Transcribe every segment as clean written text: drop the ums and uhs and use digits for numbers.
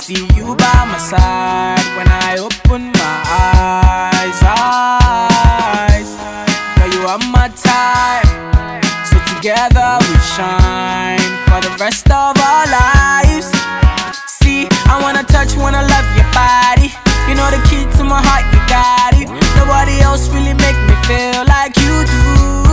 see you by my side when I open my eyes. Girl, you are my type, so together we shine for the rest of our lives. See, I wanna touch, wanna love your body. You know the key to my heart, you got it. Nobody else really make me feel like you do.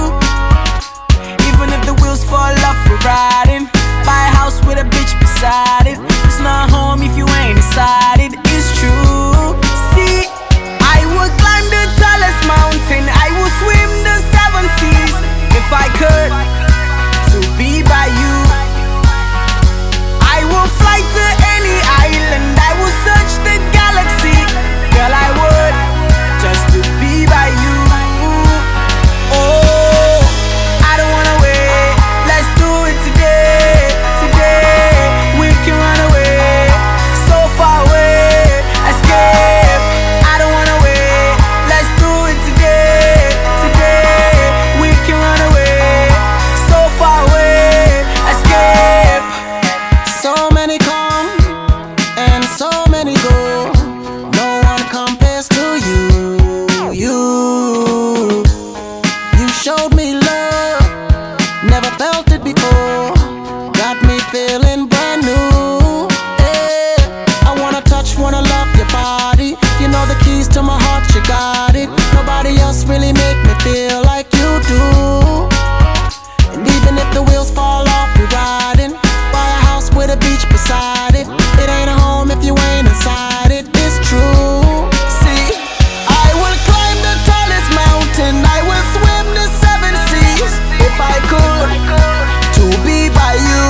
Even if the wheels fall off, we're riding. Buy a house with a bitch beside it. It's not home if you ain't inside it. It's true. See, I would climb the tallest mountain, I would swim the 7 seas if I could, to be by you. I will fly to any island, I will search the galaxy. Girl, I would, just to be by you. Oh, I don't wanna wait, let's do it today. Today, we can run away, so far away, escape. I don't wanna wait, let's do it today. Today, we can run away, so far away, escape. So many come and so many go. No one compares to you. You showed me love, never felt it before. Got me feeling brand new. Yeah. I wanna touch, wanna love your body. You know the keys to my heart, you got it. Nobody else really make me feel like you do. And even if the wheels fall off, we're riding. Buy a house with a beach beside it. It ain't a home if you ain't inside it. It's true. See, I will climb the tallest mountain, I will swim the 7 seas if I could, to be by you.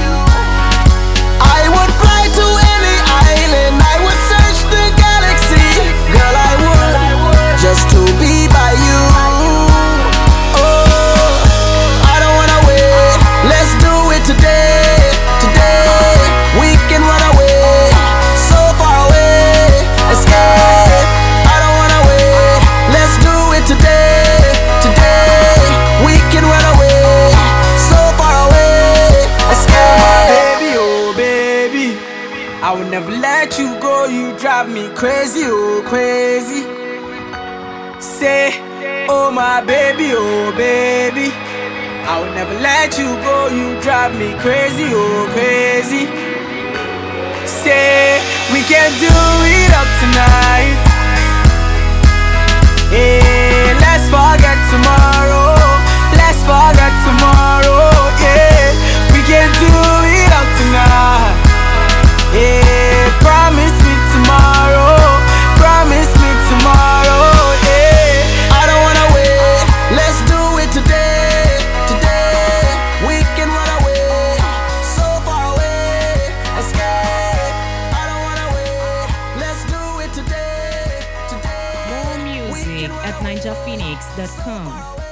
I would fly to any island, I would search the galaxy. Girl, I would, just to be by you. Oh, I don't wanna wait, let's do it today. Today, we can run away, so far away, escape. I don't wanna wait, let's do it today. Today, we can run away, so far away, escape. Baby, oh baby, I will never let you go. You drive me crazy, oh crazy. Say, oh my baby, oh baby, I will never let you go. You drive me crazy, oh crazy. Say, we can do it up tonight. Hey, let's forget tomorrow. Let's forget tomorrow. Yeah, we can do it up tonight. Hey, promise me tomorrow. Promise me tomorrow. Yeah, I don't wanna wait, let's do it today. Today, we can run away, so far away, escape. I don't wanna wait, let's do it today. Today, More we music can run at away, ninjaphoenix.com.